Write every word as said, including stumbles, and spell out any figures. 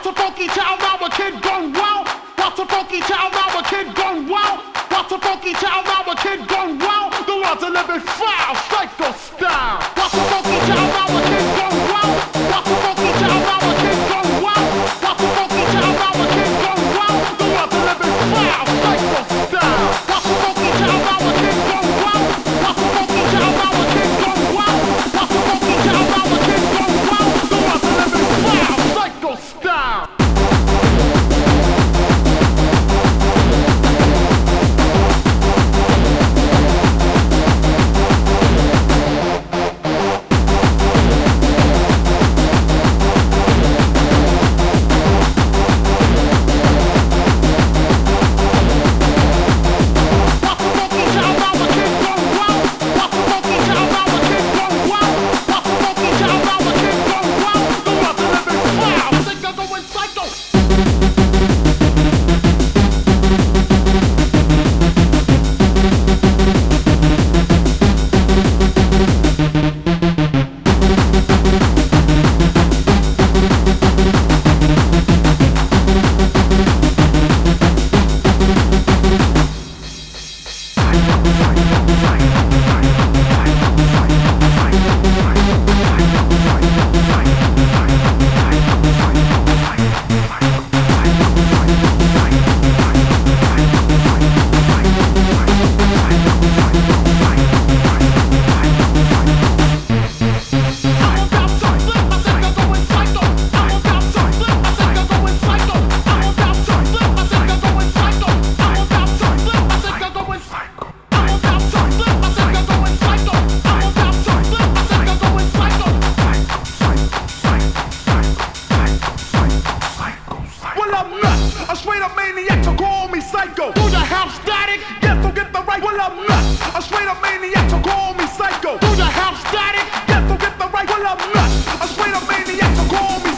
Watch a funky child, now a kid gone wild. Watch a funky child, now a kid gone wild. Watch a funky child, now a kid gone wild. The world's a living foul, psycho style. Watch a funky child, now a kid gone wild. Watch a funky child, now a kid gone wild. Watch a funky child, now a kid gone wild. The world's a living foul, psycho style. Watch a funky child, now a kid gone wild. Watch a funky child, now a kid gone wild. Watch a funky child, now a kid gone wild. The world's a living foul, psycho style. Call me